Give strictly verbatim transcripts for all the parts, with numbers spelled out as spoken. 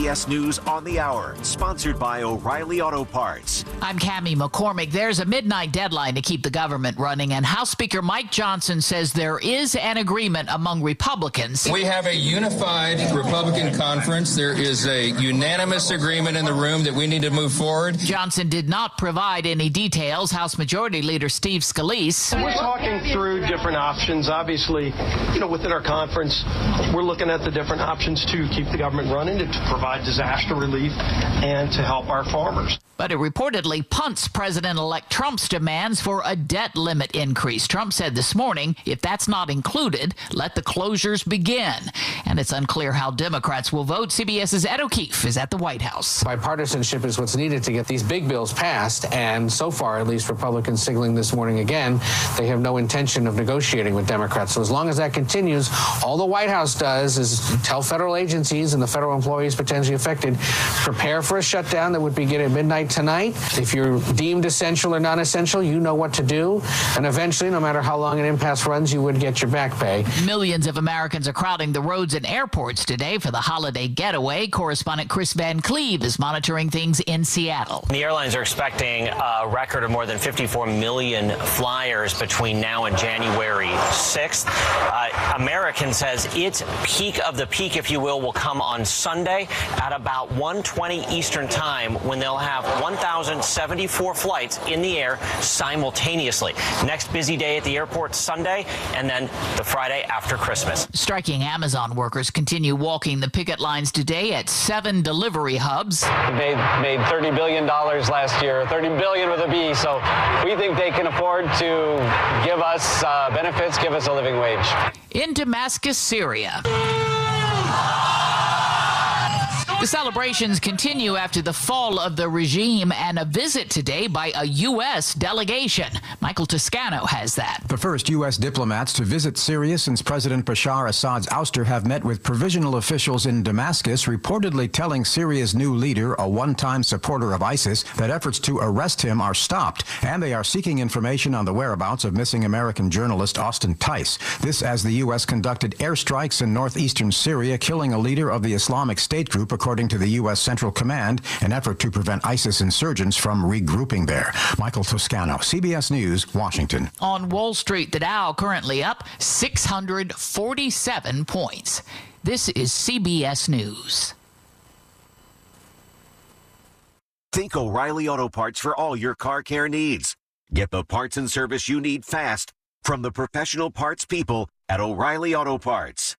S News on the Hour, sponsored by O'Reilly Auto Parts. I'm Cammie McCormick. There's a midnight deadline to keep the government running, and House Speaker Mike Johnson says there is an agreement among Republicans. We have a unified Republican conference. There is a unanimous agreement in the room that we need to move forward. Johnson did not provide any details. House Majority Leader Steve Scalise. We're talking through different options. Obviously, you know, within our conference, we're looking at the different options to keep the government running, to provide disaster relief, and to help our farmers. But it reportedly punts President-elect Trump's demands for a debt limit increase. Trump said this morning, if that's not included, let the closures begin. And it's unclear how Democrats will vote. CBS's Ed O'Keefe is at the White House. Bipartisanship is what's needed to get these big bills passed. And so far, at least Republicans signaling this morning again, they have no intention of negotiating with Democrats. So as long as that continues, all the White House does is tell federal agencies and the federal employees potentially affected, prepare for a shutdown that would begin at midnight tonight. If you're deemed essential or non-essential, you know what to do. And eventually, no matter how long an impasse runs, you would get your back pay. Millions of Americans are crowding the roads and airports today for the holiday getaway. Correspondent Chris Van Cleve is monitoring things in Seattle. The airlines are expecting a record of more than fifty-four million flyers between now and January sixth. Uh, American says its peak of the peak, if you will, will come on Sunday at about one twenty Eastern time, when they'll have one thousand seventy-four flights in the air simultaneously. Next busy day at the airport Sunday, and then the Friday after Christmas. Striking Amazon workers continue walking the picket lines today at seven delivery hubs. They made thirty billion dollars last year, thirty billion dollars with a B, so we think they can afford to give us uh, benefits, give us a living wage. In Damascus, Syria. The celebrations continue after the fall of the regime and a visit today by a U S delegation. Michael Toscano has that. The first U S diplomats to visit Syria since President Bashar Assad's ouster have met with provisional officials in Damascus, reportedly telling Syria's new leader, a one-time supporter of ISIS, that efforts to arrest him are stopped, and they are seeking information on the whereabouts of missing American journalist Austin Tice. This as the U S conducted airstrikes in northeastern Syria, killing a leader of the Islamic State group, according to the U S Central Command, an effort to prevent ISIS insurgents from regrouping there. Michael Toscano, C B S News, Washington. On Wall Street, the Dow currently up six hundred forty-seven points. This is C B S News. Think O'Reilly Auto Parts for all your car care needs. Get the parts and service you need fast from the professional parts people at O'Reilly Auto Parts.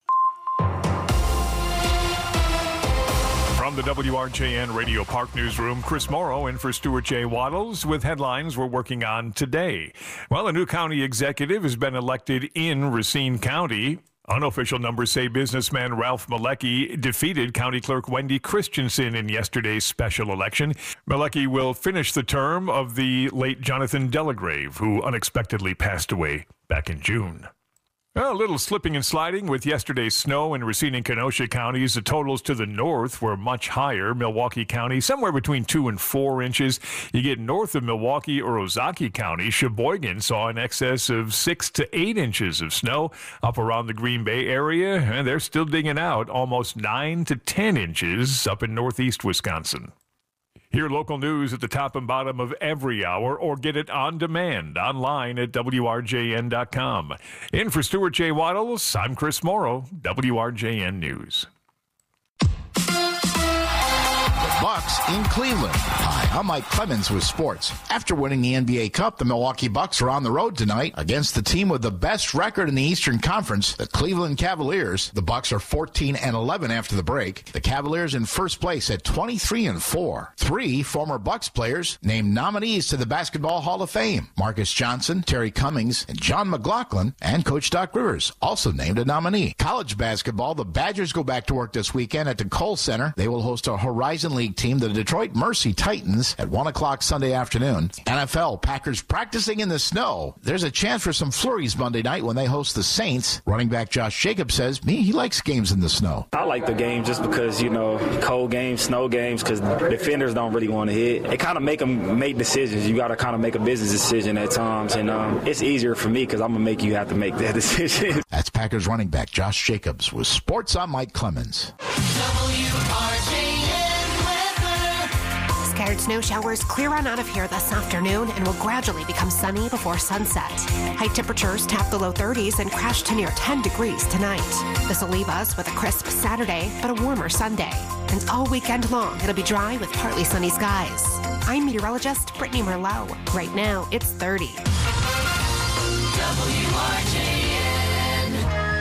From the W R J N Radio Park Newsroom, Chris Morrow in for Stuart J. Waddles with headlines we're working on today. Well, a new county executive has been elected in Racine County. Unofficial numbers say businessman Ralph Malecki defeated County Clerk Wendy Christensen in yesterday's special election. Malecki will finish the term of the late Jonathan Delagrave, who unexpectedly passed away back in June. Well, a little slipping and sliding with yesterday's snow in Racine and Kenosha counties. The totals to the north were much higher. Milwaukee County, somewhere between two and four inches. You get north of Milwaukee or Ozaukee County, Sheboygan saw an excess of six to eight inches of snow. Up around the Green Bay area, and they're still digging out almost nine to ten inches up in northeast Wisconsin. Hear local news at the top and bottom of every hour, or get it on demand online at W R J N dot com. In for Stuart J. Waddles, I'm Chris Morrow, W R J N News. Bucks in Cleveland. Hi, I'm Mike Clemens with sports. After winning the N B A Cup, the Milwaukee Bucks are on the road tonight against the team with the best record in the Eastern Conference, the Cleveland Cavaliers. The Bucks are fourteen and eleven after the break. The Cavaliers in first place at twenty-three and four. Three former Bucks players named nominees to the Basketball Hall of Fame. Marcus Johnson, Terry Cummings, and John McLaughlin, and Coach Doc Rivers also named a nominee. College basketball, the Badgers go back to work this weekend at the Kohl Center. They will host a Horizon League team, the Detroit Mercy Titans, at one o'clock Sunday afternoon. N F L, Packers practicing in the snow. There's a chance for some flurries Monday night when they host the Saints. Running back Josh Jacobs says me he likes games in the snow. I like the game just because, you know, cold games, snow games, because defenders don't really want to hit. It kind of make them make decisions. You got to kind of make a business decision at times, and um, it's easier for me because I'm going to make you have to make that decision. That's Packers running back Josh Jacobs with Sports. I'm Mike Clemens. W R J Scattered snow showers clear on out of here this afternoon and will gradually become sunny before sunset. High temperatures tap the low thirties and crash to near ten degrees tonight. This will leave us with a crisp Saturday, but a warmer Sunday. And all weekend long, it'll be dry with partly sunny skies. I'm meteorologist Brittany Merlot. Right now, it's thirty. W R J N.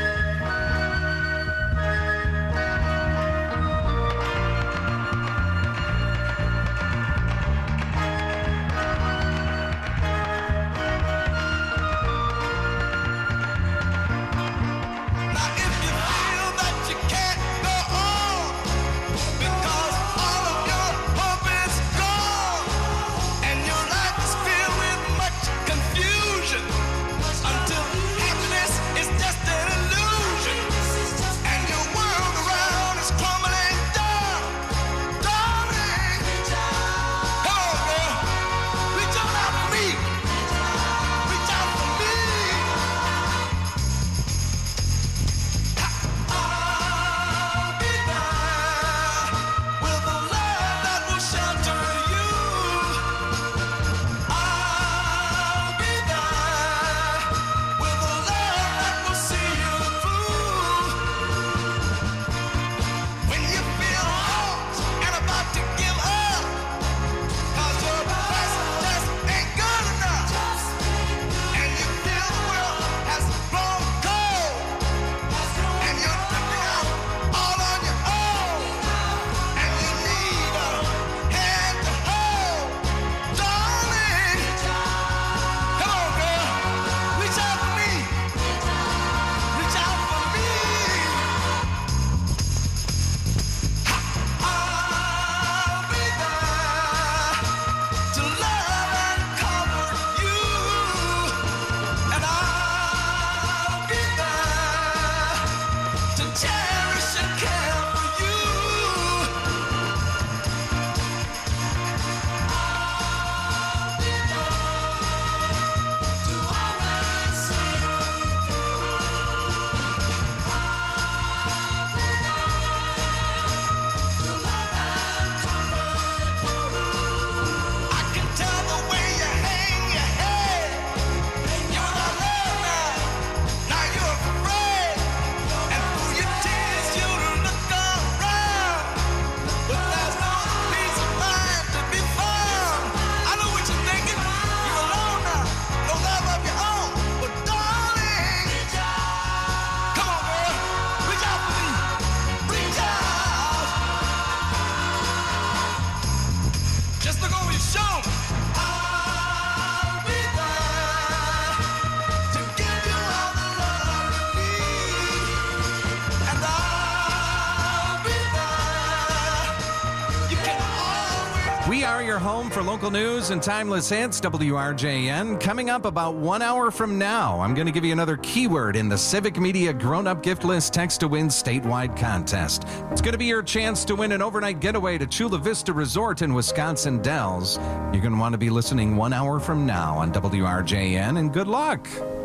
We are your home for local news and timeless hits, W R J N. Coming up about one hour from now, I'm going to give you another keyword in the Civic Media Grown-Up Gift List Text to Win statewide contest. It's going to be your chance to win an overnight getaway to Chula Vista Resort in Wisconsin Dells. You're going to want to be listening one hour from now on W R J N, and good luck.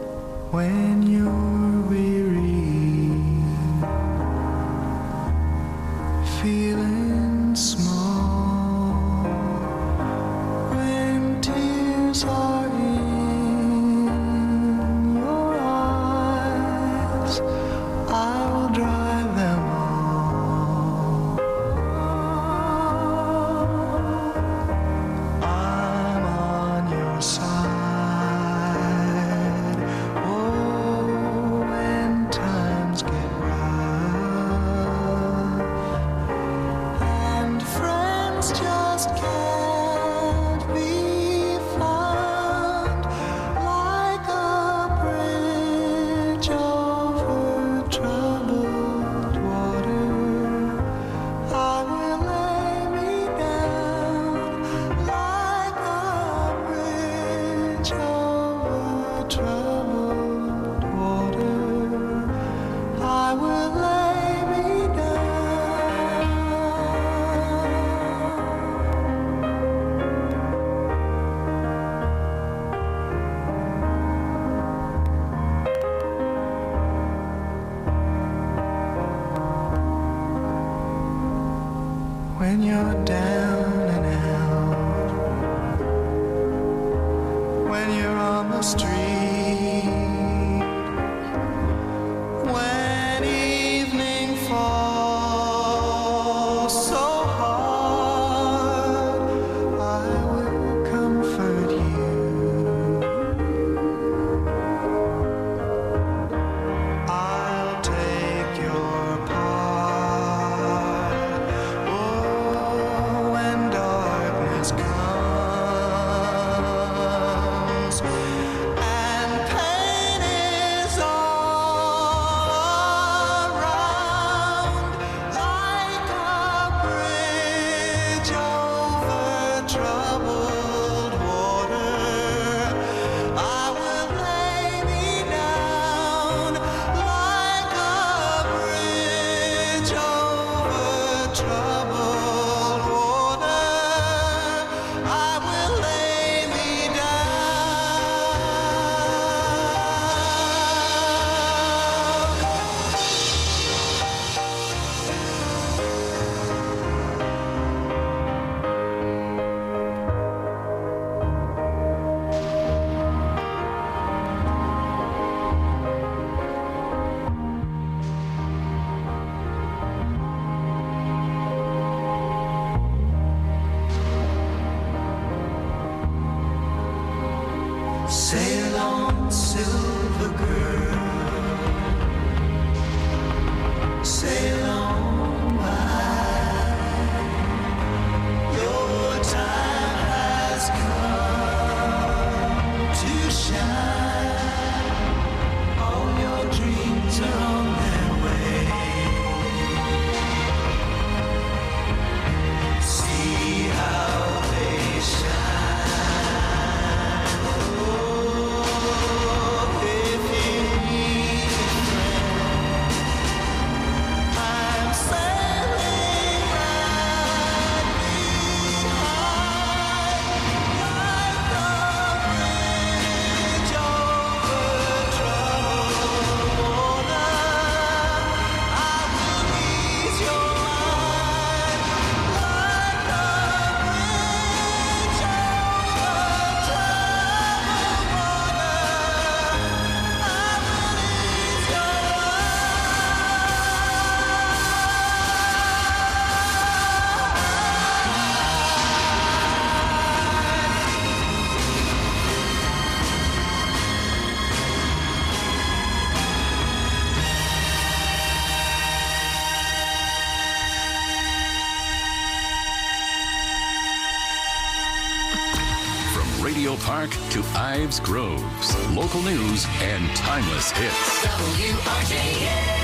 When you're weary, feeling small, are in your eyes, I will dry them all. I'm on your side. Oh, when times get rough and friends just can't be when you're down and out. the street. When evening falls so hard, I will comfort you. I'll take your part. Oh, when darkness comes and pain is all around, like a bridge over troubled water, I will lay me down. Like a bridge over troubled water, I will lay me Sail on, silver girl. Sail on by. Your time has come to shine. All your dreams are on their way. See how they shine. Oh, if you need a friend, I'm sailing right behind. Like a bridge over troubled water, I will ease your mind. Like a bridge over troubled water, I will ease your From Radio Park to Ives Groves, local news and timeless hits. W R J N.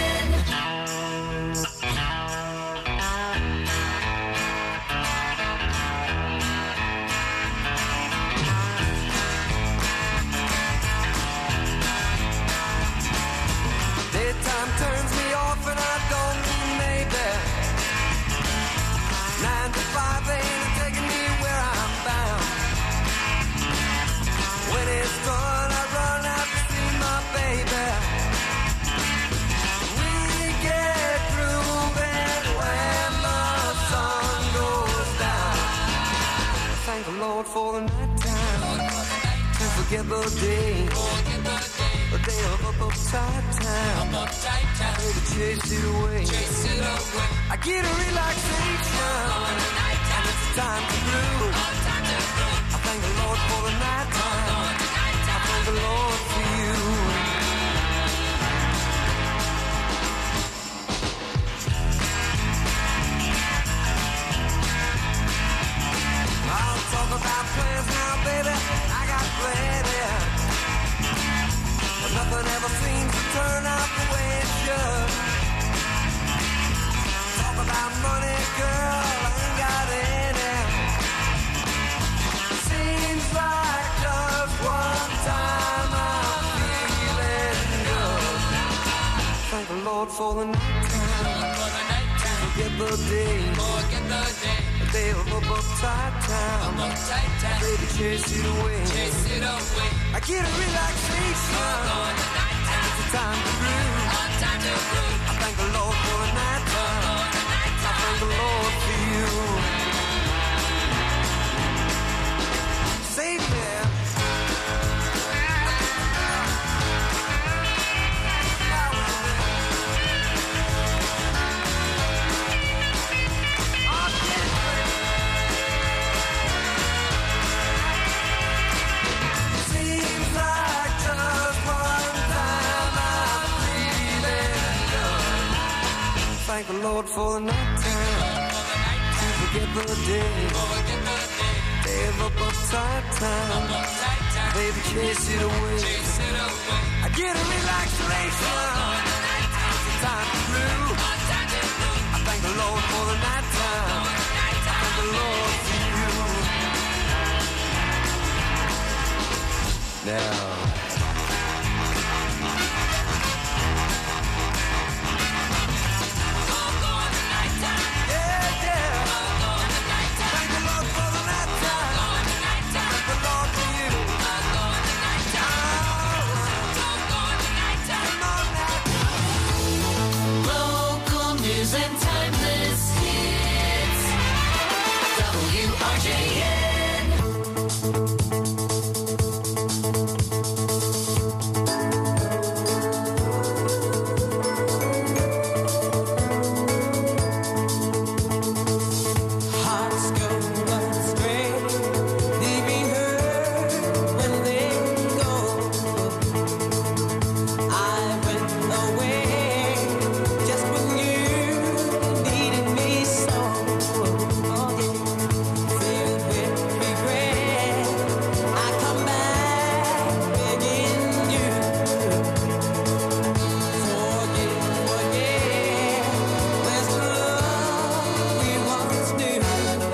Daytime turns me off and I don't mean maybe. Nine to five ain't taking me where I'm bound. When it's done, I run out to see my baby. We get through it when the sun goes down. Thank the Lord for the night time. To forget the day. A day of up upside down. Baby, chase it away. I get a relaxation. And it's time to groove. I thank the Lord for the night time. I thank the Lord for you. I'll talk about plans now, baby. I got plenty. But nothing ever seems to turn out the way it should. Talk about money, girl, I ain't got any. Seems like just one time I'm feeling good. Thank the Lord for the night time. Forget the day. A day of up upside down. Baby, chase it away. I get a relaxation. And it's a time to groove. I thank the Lord for the night time. I thank the Lord for you. Save me. thank the Lord for the night time. To forget the day. Day of up uptight time. Baby, chase it away. I get a relaxation. It's time to blue. I thank the Lord for the night time. Thank the Lord for you. Now. And timeless hits. W R J N. Hearts go astray, leaving her when they go. I went away just when you needed me so. Filled with regret, I come back begging you. Forget, forget, where's the love we once knew?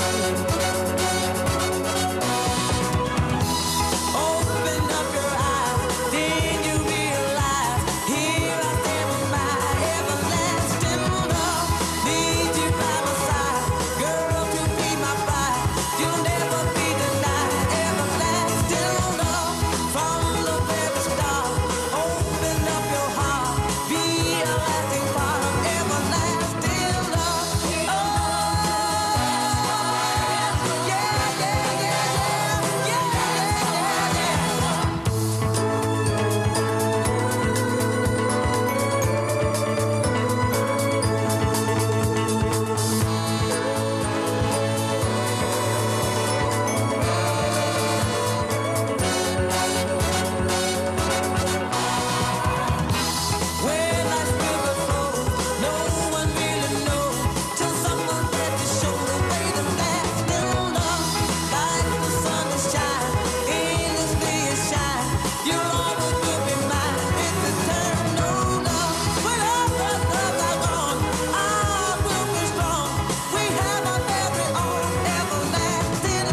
Open up your eyes, did you realize? Here I stand with my everlasting love. Need you by my side, girl, to be my bride. You'll never be denied. Everlasting love from the very start. Open up your heart, be a lasting part of everlasting love. Oh, yeah, yeah, yeah, yeah, yeah, yeah, yeah. Where life's river flows, no one really knows till someone's there to show the way to lasting love. Like the sun that shines, endlessly it shines. You'll always will be mine. It's eternal love. When all the loves are gone, I will be strong. We have our very own everlasting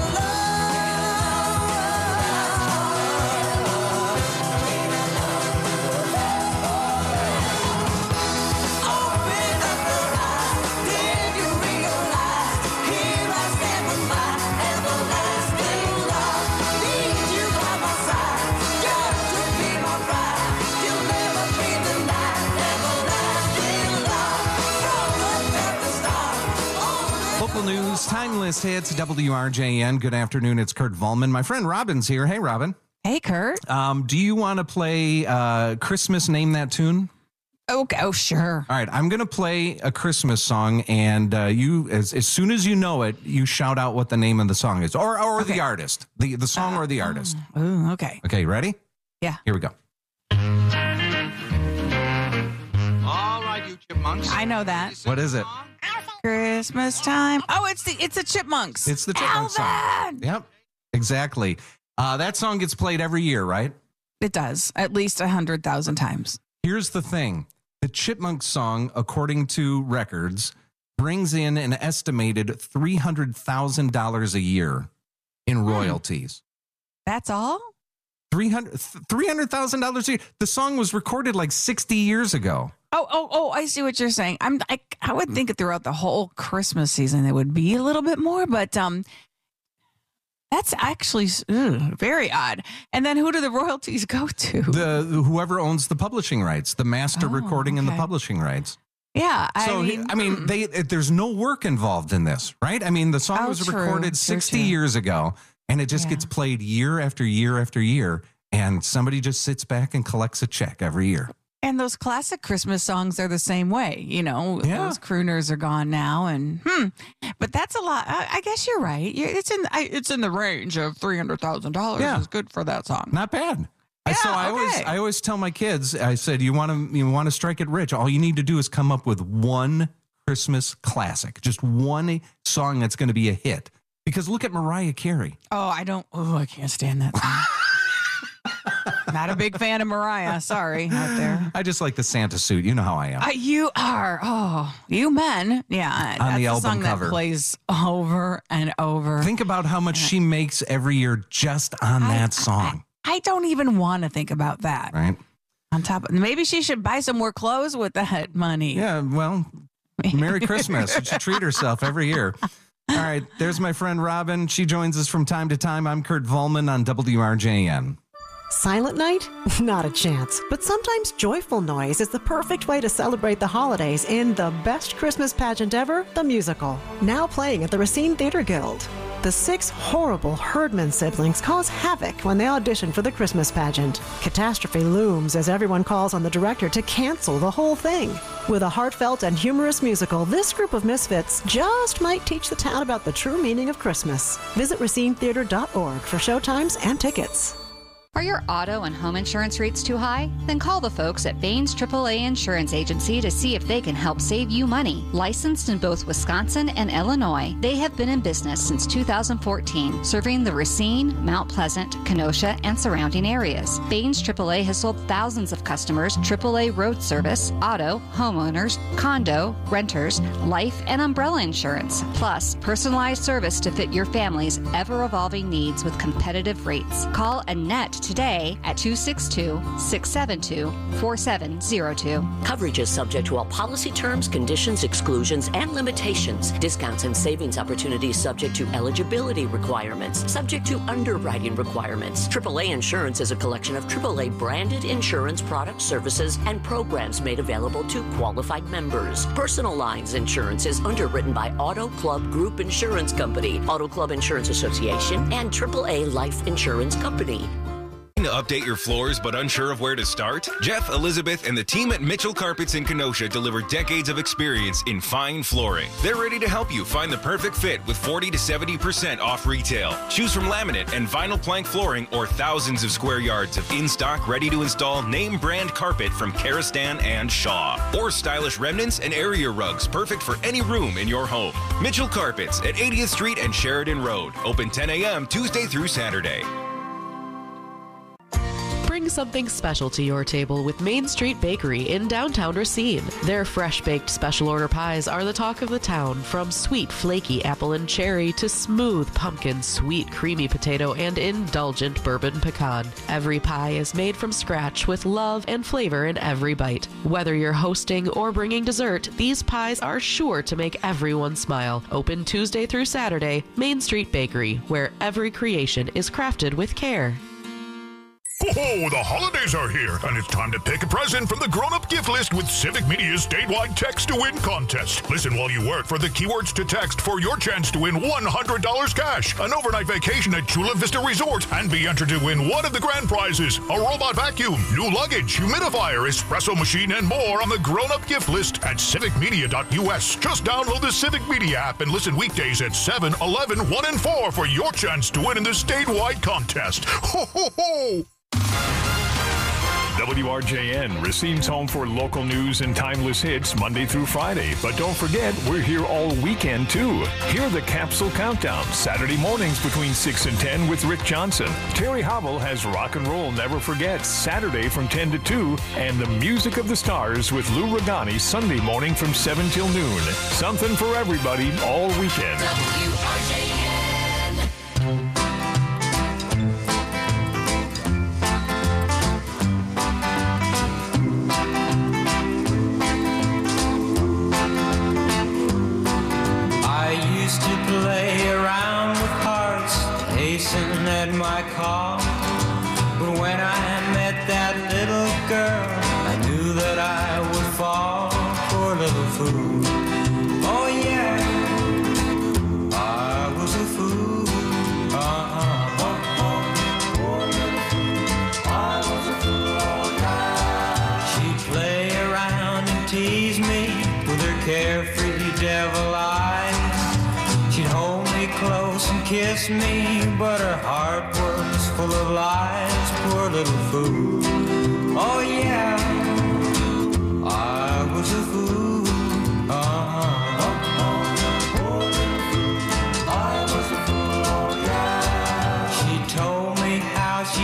Open up your eyes, did you realize? Here I stand with my everlasting love. Need you by my side, girl, to be my bride. You'll never be denied. Everlasting love from the very start. Local news, timeless hits, W R J N. Good afternoon. It's Kurt Volman. My friend Robin's here. Hey, Robin. Hey, Kurt. Um, do you want to play uh, Christmas Name That Tune? Okay. Oh, sure. All right. I'm going to play a Christmas song, and uh, you, as, as soon as you know it, you shout out what the name of the song is, or or Okay. the artist, the the song or the artist. Ooh, okay. Okay, ready? Yeah. Here we go. All right, you chipmunks. I know that. What is it? Christmas time. Oh, it's the it's the Chipmunks. It's the Chipmunk song. Alvin! Yep, exactly. Uh, that song gets played every year, right? It does at least a hundred thousand times. Here's the thing. The Chipmunk song, according to records, brings in an estimated three hundred thousand dollars a year in royalties. That's all? three hundred thousand dollars a year. The song was recorded like sixty years ago. Oh, oh, oh! I see what you're saying. I'm, I, I would think that throughout the whole Christmas season it would be a little bit more, but um, that's actually ugh, very odd. And then who do the royalties go to? The whoever owns the publishing rights, the master Oh, recording and the okay. publishing rights. Yeah, I So mean, I mean, hmm. they there's no work involved in this, right? I mean, the song Oh, was true, recorded true, sixty true. years ago, and it just Yeah. gets played year after year after year, and somebody just sits back and collects a check every year. And those classic Christmas songs are the same way. You know, Yeah. those crooners are gone now, and hmm. But that's a lot. I, I guess you're right. You're, it's in I, it's in the range of three hundred thousand dollars. Yeah. Is good for that song. Not bad. I so I always okay. I always tell my kids, I said, you want to you want to strike it rich. All you need to do is come up with one Christmas classic. Just one song that's going to be a hit. Because look at Mariah Carey. Oh, I don't. Oh, I can't stand that song. Not a big fan of Mariah. Sorry, out there. I just like the Santa suit. You know how I am. Uh, you are. Oh, you men. Yeah. On that's the a album song cover. that plays over and over. Think about how much she makes every year just on I- that song. I don't even want to think about that. Right? On top of, maybe she should buy some more clothes with that money. Yeah, well, Merry Christmas. She should treat herself every year. All right, there's my friend Robin. She joins us from time to time. I'm Kurt Volman on W R J N. Silent night? Not a chance. But sometimes joyful noise is the perfect way to celebrate the holidays in the best Christmas pageant ever, the musical. Now playing at the Racine Theater Guild. The six horrible Herdman siblings cause havoc when they audition for the Christmas pageant. Catastrophe looms as everyone calls on the director to cancel the whole thing. With a heartfelt and humorous musical, this group of misfits just might teach the town about the true meaning of Christmas. Visit racine theater dot org for showtimes and tickets. Are your auto and home insurance rates too high? Then call the folks at Baines triple A Insurance Agency to see if they can help save you money. Licensed in both Wisconsin and Illinois, they have been in business since two thousand fourteen, serving the Racine, Mount Pleasant, Kenosha, and surrounding areas. Baines triple A has sold thousands of customers triple A road service, auto, homeowners, condo, renters, life, and umbrella insurance, plus personalized service to fit your family's ever-evolving needs with competitive rates. Call Annette today at two six two, six seven two, four seven zero two. Coverage is subject to all policy terms, conditions, exclusions, and limitations. Discounts and savings opportunities subject to eligibility requirements, subject to underwriting requirements. triple A Insurance is a collection of triple A branded insurance products, services, and programs made available to qualified members. Personal Lines Insurance is underwritten by Auto Club Group Insurance Company, Auto Club Insurance Association, and triple A Life Insurance Company. To update your floors but unsure of where to start? Jeff, Elizabeth, and the team at Mitchell Carpets in Kenosha deliver decades of experience in fine flooring. They're ready to help you find the perfect fit with forty to seventy percent off retail. Choose from laminate and vinyl plank flooring or thousands of square yards of in-stock, ready-to-install name brand carpet from Karastan and Shaw. Or stylish remnants and area rugs perfect for any room in your home. Mitchell Carpets at eightieth Street and Sheridan Road. Open ten a.m. Tuesday through Saturday. Bring something special to your table with Main Street Bakery in downtown Racine. Their fresh-baked special order pies are the talk of the town, from sweet, flaky apple and cherry to smooth pumpkin, sweet, creamy potato, and indulgent bourbon pecan. Every pie is made from scratch with love and flavor in every bite. Whether you're hosting or bringing dessert, these pies are sure to make everyone smile. Open Tuesday through Saturday, Main Street Bakery, where every creation is crafted with care. Oh, the holidays are here, and it's time to pick a present from the grown-up gift list with Civic Media's statewide Text to Win contest. Listen while you work for the keywords to text for your chance to win one hundred dollars cash, an overnight vacation at Chula Vista Resort, and be entered to win one of the grand prizes, a robot vacuum, new luggage, humidifier, espresso machine, and more on the grown-up gift list at civic media dot u s. Just download the Civic Media app and listen weekdays at seven, eleven, one, and four for your chance to win in the statewide contest. Ho, ho, ho! W R J N, Racine's home for local news and timeless hits Monday through Friday. But don't forget, we're here all weekend, too. Hear the Capsule Countdown, Saturday mornings between six and ten with Rick Johnson. Terry Hobble has Rock and Roll Never Forget, Saturday from ten to two, and the Music of the Stars with Lou Regani, Sunday morning from seven till noon. Something for everybody all weekend. W R J N. Used to play around with hearts, hasten at my call. But when I met that little girl, I knew that I would fall. Poor little fool. Oh yeah, I was a fool. Uh-huh. Oh, oh. Poor little fool. I was a fool all night. She'd play around and tease me with her carefree devil eyes. She'd hold me close and kiss me, but her heart was full of lies. Poor little fool. Oh yeah, I was a fool. Uh-huh.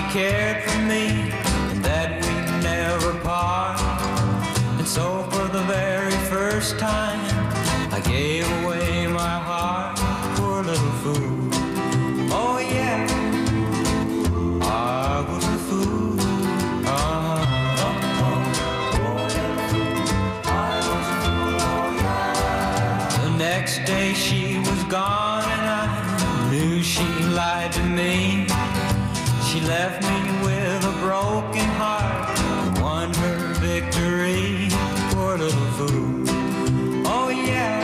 cared for me and that we'd never part. And so for the very first time, I gave away my heart. Poor little fool. Oh yeah, I was a fool. Uh-huh. The next day she was gone and I knew she lied to me. She left me with a broken heart, won her victory. Poor little fool. Oh yeah,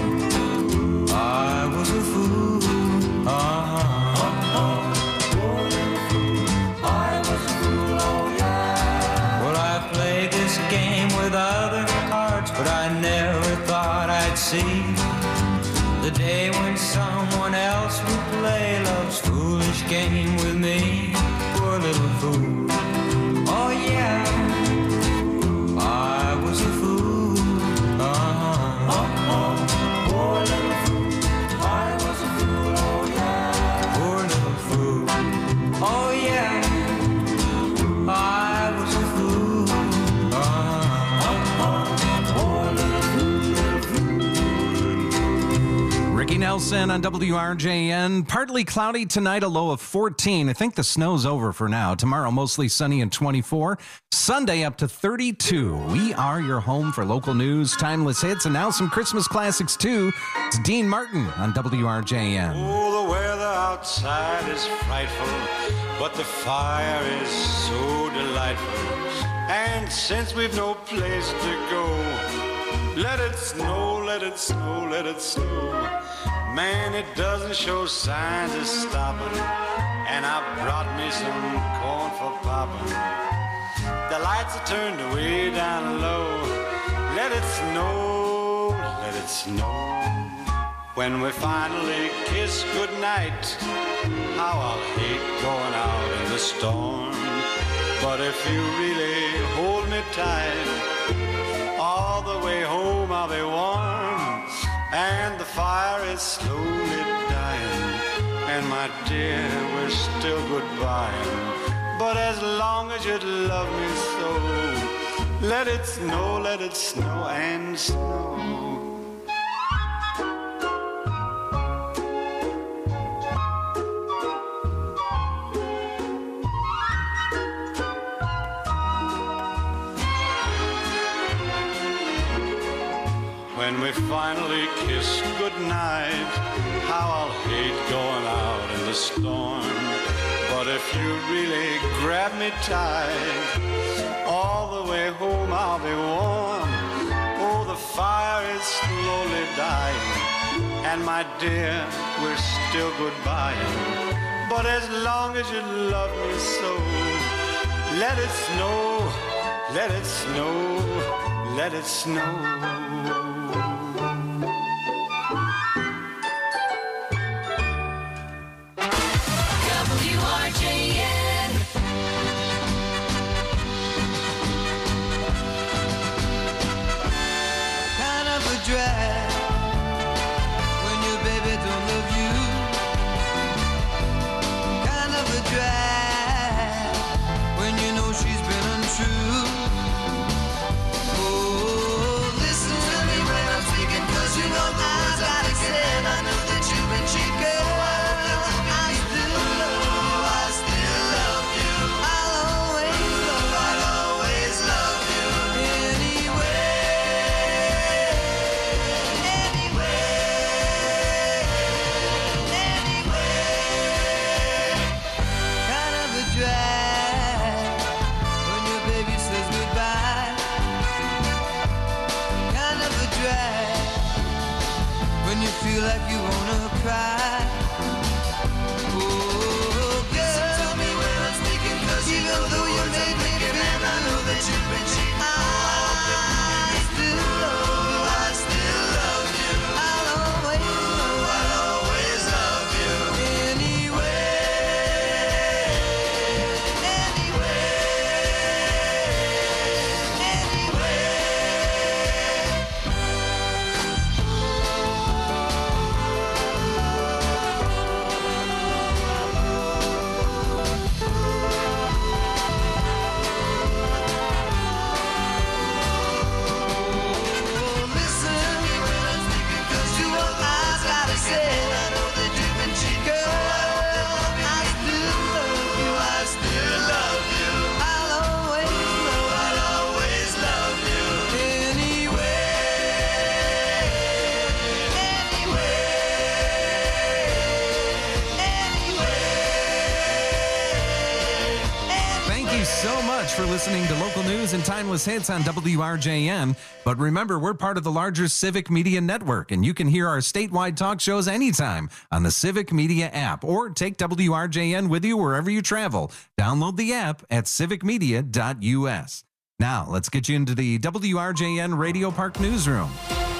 I was a fool. Uh-huh. Poor little fool. I was a fool. Oh yeah. Well, I played this game with other hearts, but I never thought I'd see the day when someone else would play love's foolish game with me. Poor little fool. Oh yeah, I was a fool. Uh-huh. Uh-huh. Poor little fool. I was a fool. Oh yeah. Poor little fool. Oh yeah, I was a fool. Uh-huh. Uh-huh. Poor little Ricky Nelson on W R J N. Partly cloudy tonight, a low of fourteen. I think the snow's over for now. Tomorrow, mostly sunny and twenty-four. Sunday, up to thirty-two. We are your home for local news, timeless hits, and now some Christmas classics, too. It's Dean Martin on W R J N. Oh, the weather outside is frightful, but the fire is so delightful. And since we've no place to go, let it snow, let it snow, let it snow. Man, it doesn't show signs of stopping, and I brought me some corn for popping. The lights are turned way down low. Let it snow, let it snow. When we finally kiss goodnight, how I'll hate going out in the storm. But if you really hold me tight, all the way home I'll be warm. And the fire is slowly dying, and my dear, we're still goodbying. But as long as you love me so, let it snow, let it snow and snow. When we finally kiss goodnight, how I'll hate going out in the storm. But if you really grab me tight, all the way home I'll be warm. Oh, the fire is slowly dying, and my dear, we're still goodbying. But as long as you love me so, let it snow, let it snow, let it snow. W R J N. Kind of a drag when your baby don't love you. Kind of a drag when you know she's been untrue. Oh, listen to me, so much for listening to local news and timeless hits on W R J N. But remember, we're part of the larger Civic Media Network, and you can hear our statewide talk shows anytime on the Civic Media app, or take W R J N with you wherever you travel. Download the app at civic media dot u s. Now, let's get you into the W R J N Radio Park Newsroom.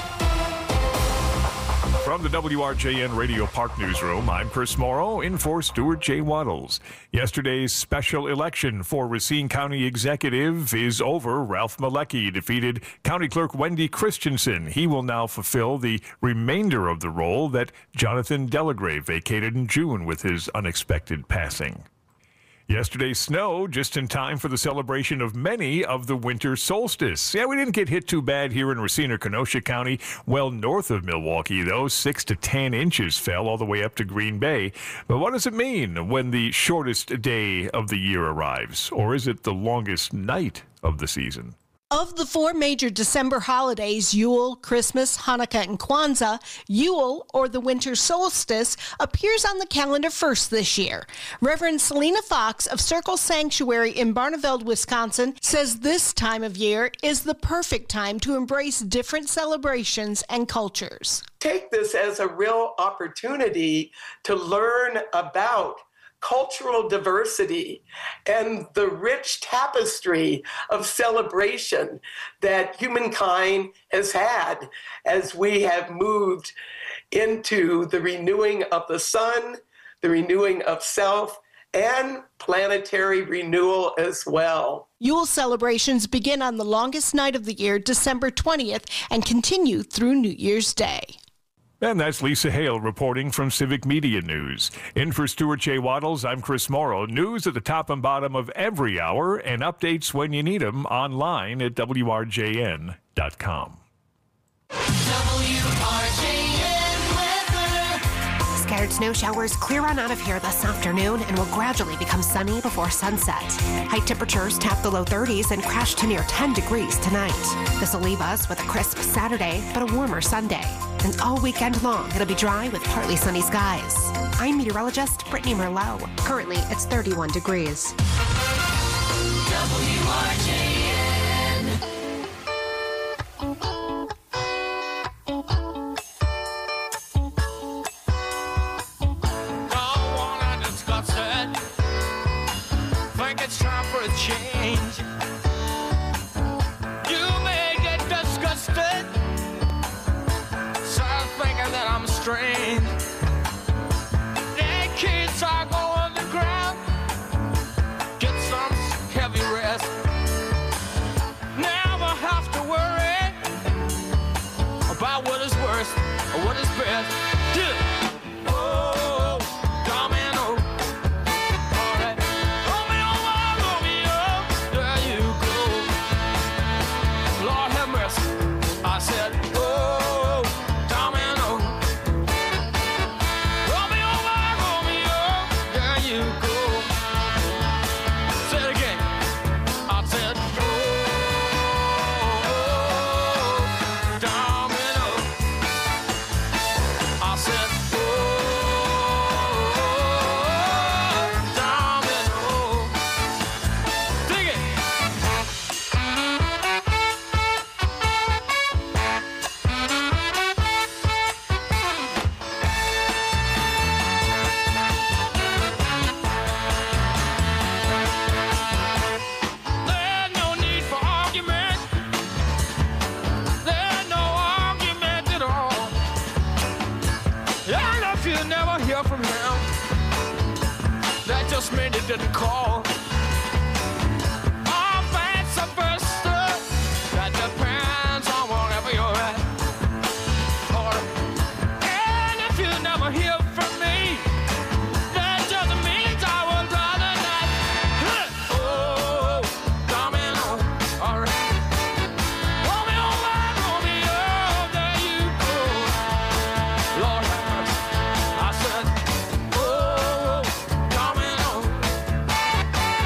From the W R J N Radio Park Newsroom, I'm Chris Morrow, in for Stuart J. Waddles. Yesterday's special election for Racine County Executive is over. Ralph Malecki defeated County Clerk Wendy Christensen. He will now fulfill the remainder of the role that Jonathan Delagrave vacated in June with his unexpected passing. Yesterday's snow just in time for the celebration of many of the winter solstice. Yeah, we didn't get hit too bad here in Racine or Kenosha County. Well north of Milwaukee, though, six to ten inches fell all the way up to Green Bay. But what does it mean when the shortest day of the year arrives? Or is it the longest night of the season? Of the four major December holidays, Yule, Christmas, Hanukkah, and Kwanzaa, Yule, or the winter solstice, appears on the calendar first this year. Reverend Selena Fox of Circle Sanctuary in Barneveld, Wisconsin, says this time of year is the perfect time to embrace different celebrations and cultures. Take this as a real opportunity to learn about cultural diversity and the rich tapestry of celebration that humankind has had as we have moved into the renewing of the sun, the renewing of self, and planetary renewal as well. Yule celebrations begin on the longest night of the year, December twentieth, and continue through New Year's Day. And that's Lisa Hale reporting from Civic Media News. In for Stuart J. Waddles, I'm Chris Morrow. News at the top and bottom of every hour and updates when you need them online at W R J N dot com. W R J N weather. Scattered snow showers clear on out of here this afternoon and will gradually become sunny before sunset. High temperatures tap the low thirties and crash to near ten degrees tonight. This will leave us with a crisp Saturday, but a warmer Sunday. And all weekend long, it'll be dry with partly sunny skies. I'm meteorologist Brittany Merlot. Currently, it's thirty-one degrees. W R J N. Don't wanna discuss it. Think it's time for a change. You may get disgusted. Start thinking that I'm strange. Dead kids are going to ground. Get some heavy rest. Never have to worry about what is worst or what is best. Yeah. Oh, domino. All right. Romeo, Romeo, there you go. Lord have mercy. I said, oh, domino. Romeo, Romeo, there you go. Say it again. I said, oh, domino. I said, oh, domino. Dig it. There's no need for argument. There's no argument at all. And if you never hear from him, that just means he didn't call. Or vice versa. That depends on wherever you're at. Or, and if you never hear from me, that just means I would rather not. Huh. Oh, domino. All right. Romeo, Romeo, there you go. Lord have mercy. I said, oh, domino.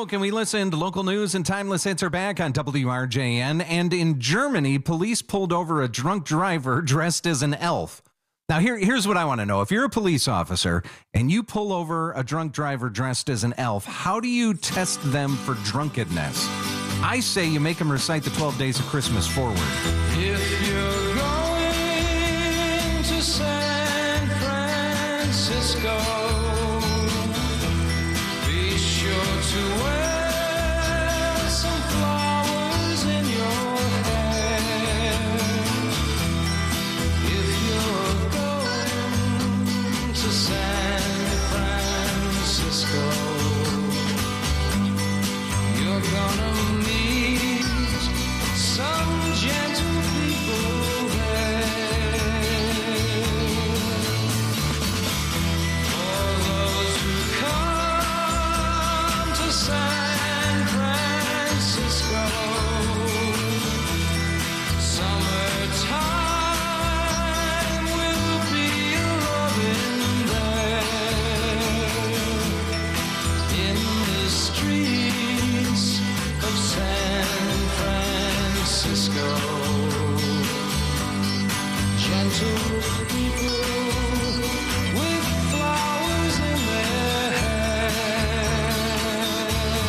Smoke, and we listen to local news and timeless hits are back on W R J N. And in Germany, police pulled over a drunk driver dressed as an elf. Now, here, here's what I want to know. If you're a police officer and you pull over a drunk driver dressed as an elf, how do you test them for drunkenness? I say you make them recite the twelve Days of Christmas forward. If you're going to San Francisco, be sure to wear some flowers in your hair. If you're going to San Francisco, you're gonna meet some gentle people there. For those who come to San Francisco, summertime will be a-loving there. In the streets of San Francisco, gentle people with flowers in their hair.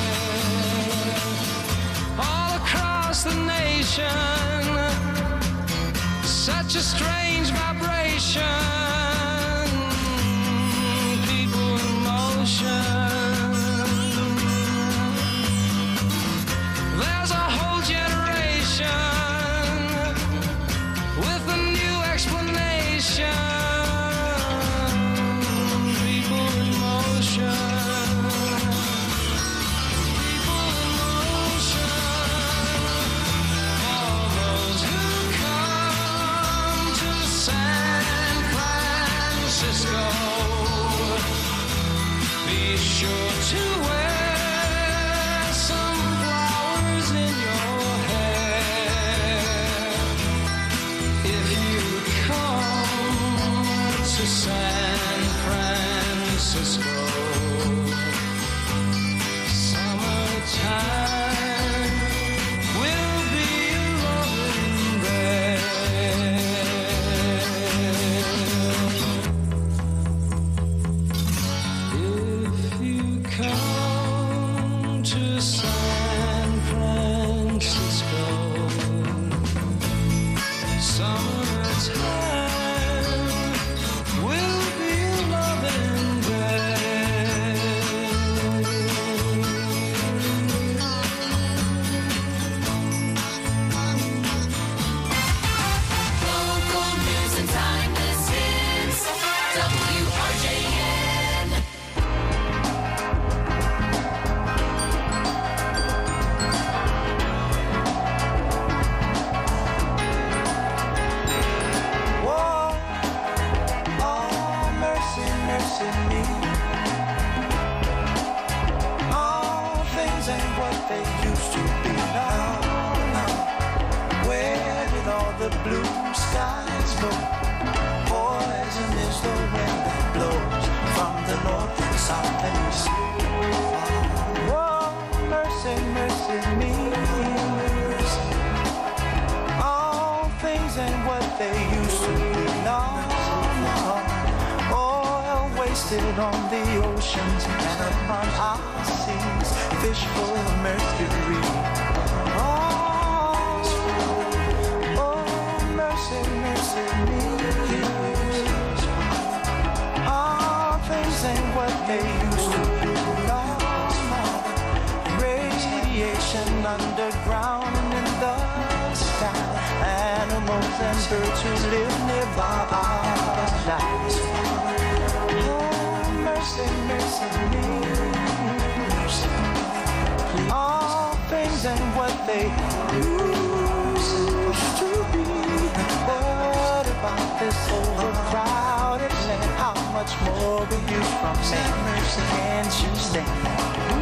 All across the nation, such a strange vibration, people in motion. There's a whole generation with a new explanation. People in motion. People in motion. All those who come to San Francisco, be sure to wear some flowers in your hair. If you come to San Francisco, summertime will be a-loving there. If you come to San Francisco, summertime will be a-loving there. Local news and timeless hits. W R J N. Whoa, oh, mercy, mercy me. All things ain't what they used to be now. Where did all the blue skies go? Poison is the wind that blows from the north and south and east. Whoa, mercy, mercy me. All things ain't what they used to be now. Oil wasted on the oceans and upon our seas, fish full of mercury. Oh, oh, mercy, mercy me. All things ain't what they used to be now. Radiation underground and in the sky, animals and birds who live nearby our lives. Oh, mercy, mercy me. All things ain't what they used to be. What about this overcrowded land? How much more will you from me? Mercy, can't you stand that?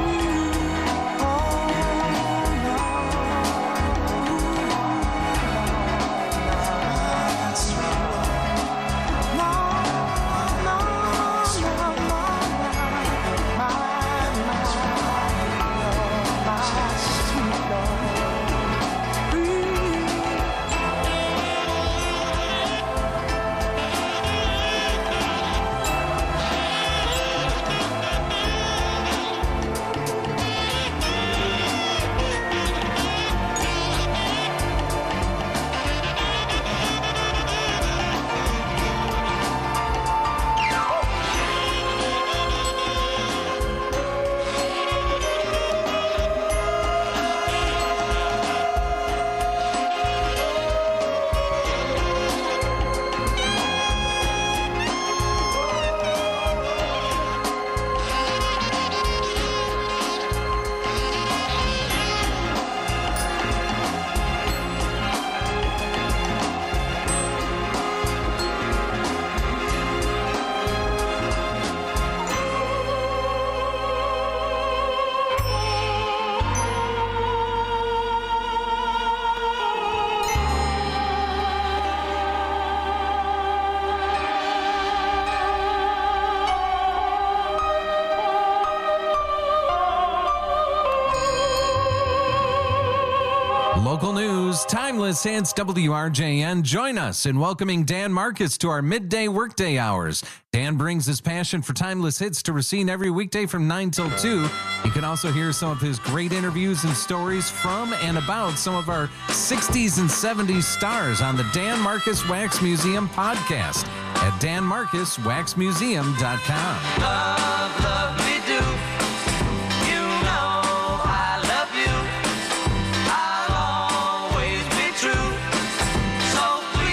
Local news, timeless hits, W R J N. Join us in welcoming Dan Marcus to our midday workday hours. Dan brings his passion for timeless hits to Racine every weekday from nine till two. You can also hear some of his great interviews and stories from and about some of our sixties and seventies stars on the Dan Marcus Wax Museum podcast at dan marcus wax museum dot com. Love, love me do. You know I love you. I'll always be true. So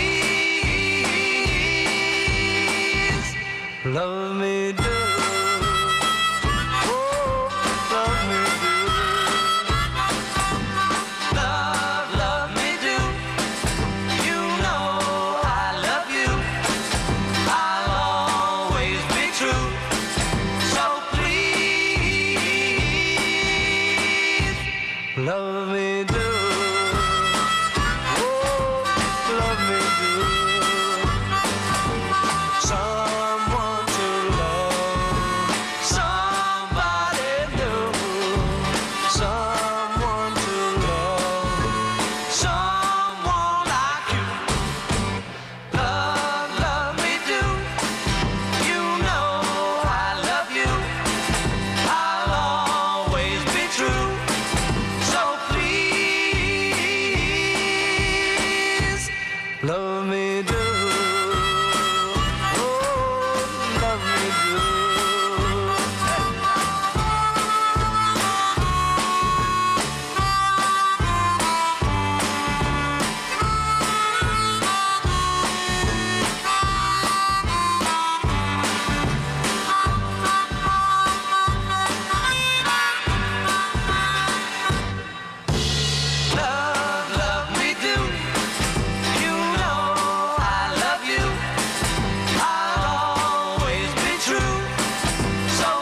please, love me do. Oh, love me do. Love, love me do. You know I love you. I'll always be true. So please, love me do. Oh, love me do. Someone to love, somebody new. Someone to love, someone like you. Love, love me do. You know I love you. I'll always be true. So please, love me do. Oh, love me do. Love, love me do. You know I love you. I'll always be true. So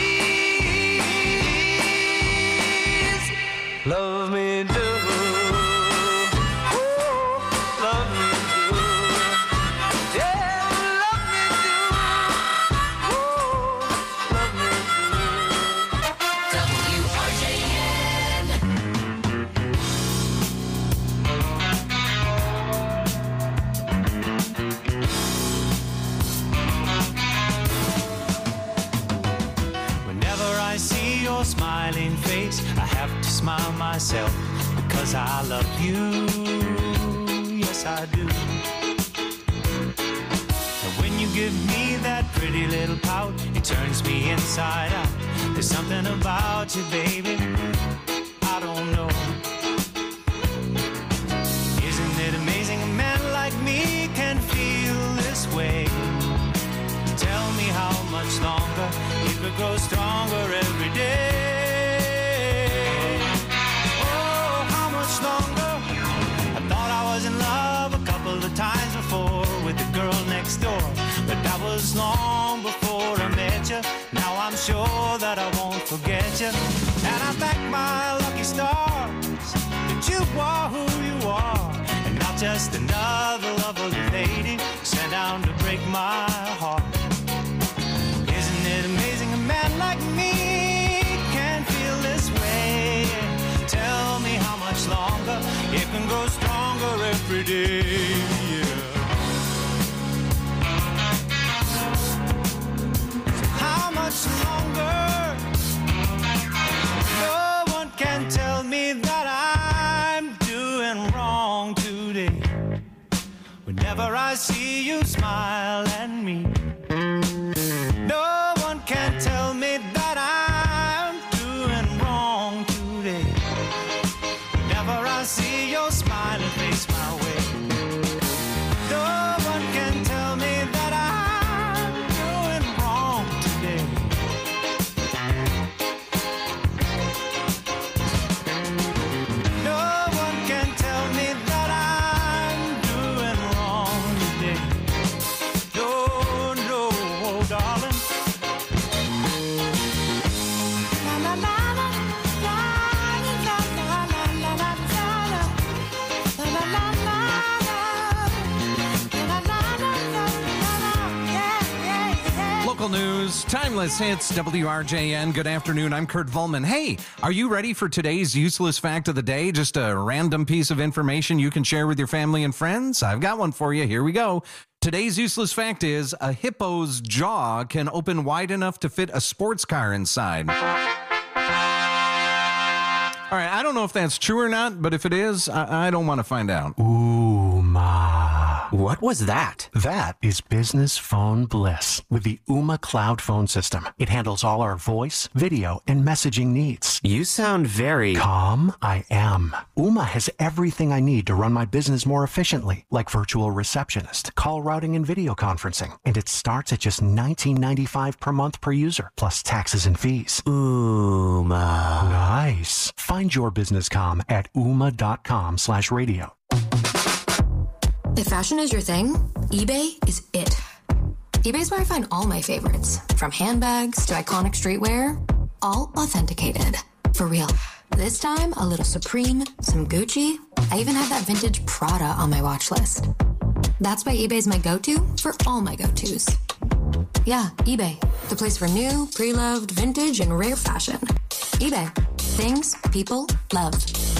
please, love me do. Oh, love me do. Yeah, love me do. Oh, love me do. W R J N. Whenever I see your smiling face, I have to smile myself because I love you. Yes, I do. And when you give me that pretty little pout, it turns me inside out. There's something about you, baby, I don't know. Isn't it amazing a man like me can feel this way? Tell me how much longer it could grow stronger every day. Oh, how much longer? I thought I was in love a couple of times before with the girl next door, but that was long before I met you. Now I'm sure that I won't forget you, and I thank my lucky stars that you are who you are, and not just another lovely lady sent down to break my heart. Isn't it amazing a man like me can feel this way? Tell me how much longer it can grow stronger every day. Yeah. How much longer? No one can tell me that I'm doing wrong today. Whenever I see you smile at me, no one can tell me that I'm doing wrong today. Whenever I see your smiling face my way, no one can tell me that I'm doing wrong today. No one can tell me that I'm doing wrong today. No, no, darling. La la la la la la la la la la la la la la. News, Timeless Hits, W R J N. Good afternoon. I'm Kurt Volman. Hey, are you ready for today's useless fact of the day? Just a random piece of information you can share with your family and friends? I've got one for you. Here we go. Today's useless fact is a hippo's jaw can open wide enough to fit a sports car inside. All right, I don't know if that's true or not, but if it is, I, I don't want to find out. Ooh, ma. What was that? That is business phone bliss with the Ooma Cloud Phone System. It handles all our voice, video, and messaging needs. You sound very... Calm, I am. Ooma has everything I need to run my business more efficiently, like virtual receptionist, call routing, and video conferencing. And it starts at just nineteen ninety-five per month per user, plus taxes and fees. Ooma. Nice. Find your business comm at ooma.com slash radio. If fashion is your thing, eBay is it. eBay's where I find all my favorites, from handbags to iconic streetwear, all authenticated. For real. This time, a little Supreme, some Gucci. I even have that vintage Prada on my watch list. That's why eBay's my go-to for all my go-tos. Yeah, eBay, the place for new, pre-loved, vintage, and rare fashion. eBay. Things people love.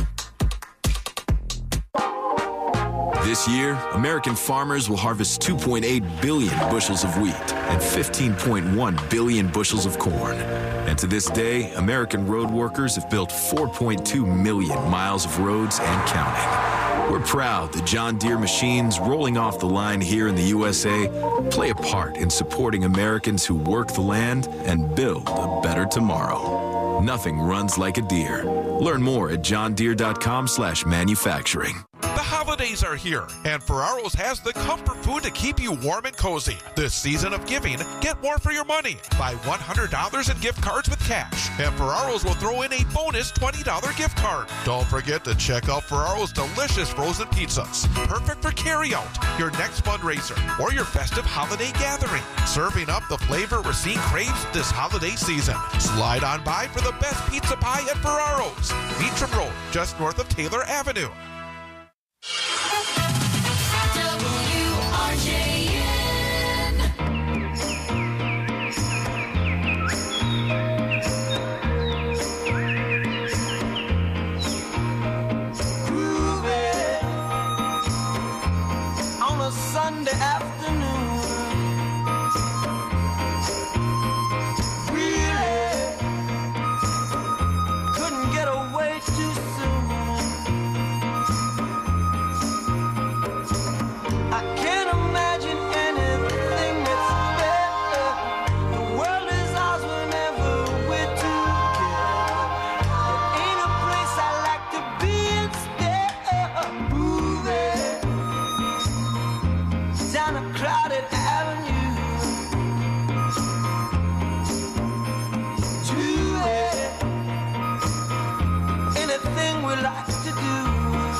This year, American farmers will harvest two point eight billion bushels of wheat and fifteen point one billion bushels of corn. And to this day, American road workers have built four point two million miles of roads and counting. We're proud that John Deere machines rolling off the line here in the U S A play a part in supporting Americans who work the land and build a better tomorrow. Nothing runs like a Deere. Learn more at johndeere.com slash manufacturing. The holidays are here, and Ferraro's has the comfort food to keep you warm and cozy. This season of giving, get more for your money. Buy one hundred dollars in gift cards with cash, and Ferraro's will throw in a bonus twenty dollars gift card. Don't forget to check out Ferraro's delicious frozen pizzas. Perfect for carryout, your next fundraiser, or your festive holiday gathering. Serving up the flavor Racine craves this holiday season. Slide on by for the best pizza pie at Ferraro's. Beecham Road, just north of Taylor Avenue. W R J N. Groovy on a Sunday afternoon. Really couldn't get away too soon. I can't imagine anything that's better. The world is ours whenever we're together. There ain't a place I like to be instead of moving down a crowded avenue. Do anything we like to do.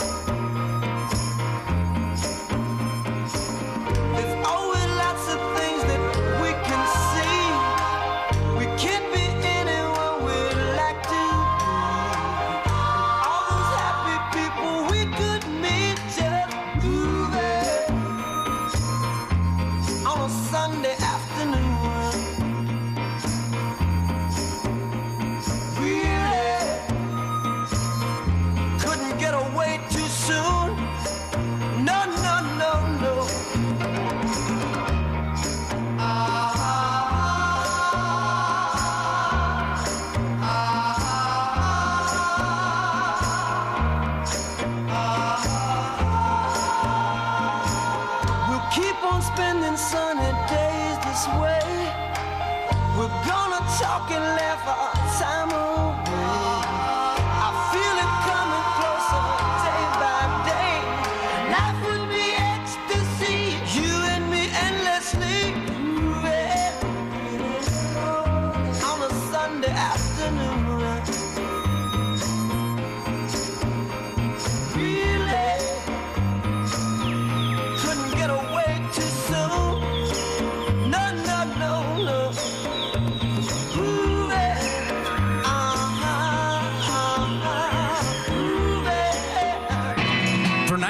There's always lots of things that we can see. We can't be anyone we'd like to be. All those happy people we could meet just moving on a Sunday afternoon. Really couldn't get away too soon. No, no, no, no. We'll keep on spending sunny days this way. We're gonna talk and laugh our time away. I feel it coming closer day by day. Life would be ecstasy, you and me endlessly moving on a Sunday afternoon. Really couldn't get away too soon. No, no, no, no. Moving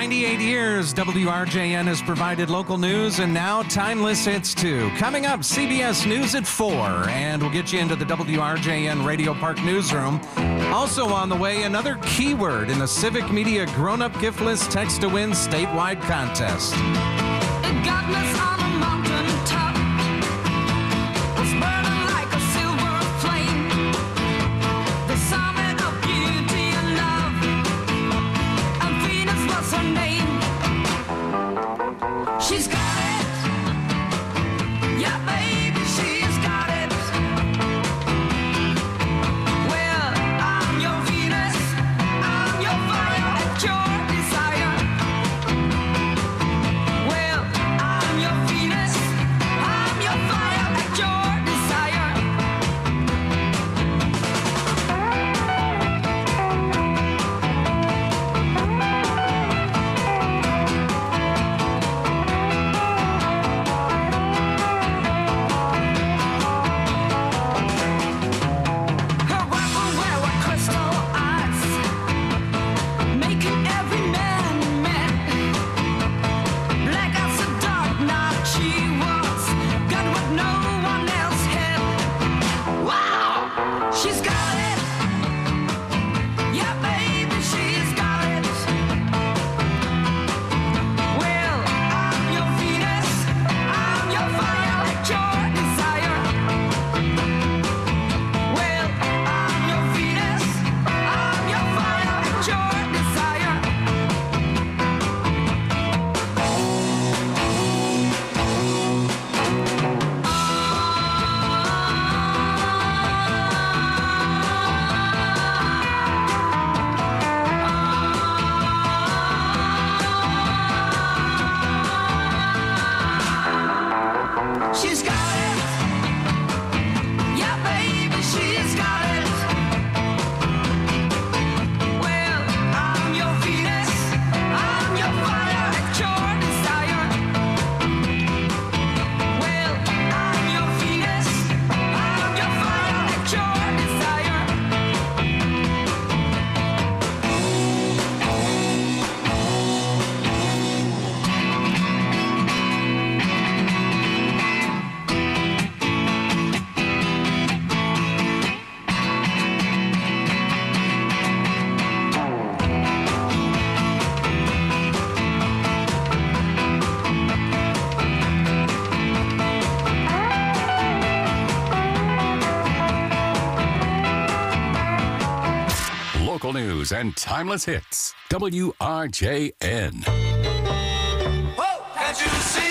ninety-eight years, W R J N has provided local news and now timeless hits too. Coming up, C B S News at four, and we'll get you into the W R J N Radio Park newsroom. Also on the way, another keyword in the Civic Media Grown-Up Gift List Text to Win statewide contest. It got us on a mountain top. Was burning like a silver flame. The summit of beauty and love. And Venus was her name. She's got it. Yeah, baby, she's got it. Well, I'm your Venus. I'm your fire at your desire. Well, I'm your Venus. I'm your fire at your desire. Her weapon were with crystal eyes, making every man mad. Black as the dark night she was, got what no one else had. Wow, she's got it. Yeah, baby, she's got it. Well, I'm your Venus. I'm your fire at your desire. Well, I'm your Venus. I'm your fire at your desire. She's got it. Yeah, baby, she's got it. Well, I'm your Venus. I'm your fire at your desire. Well, I'm your Venus. I'm your fire at your desire. Local news and timeless hits. W R J N. Whoa, can't you see?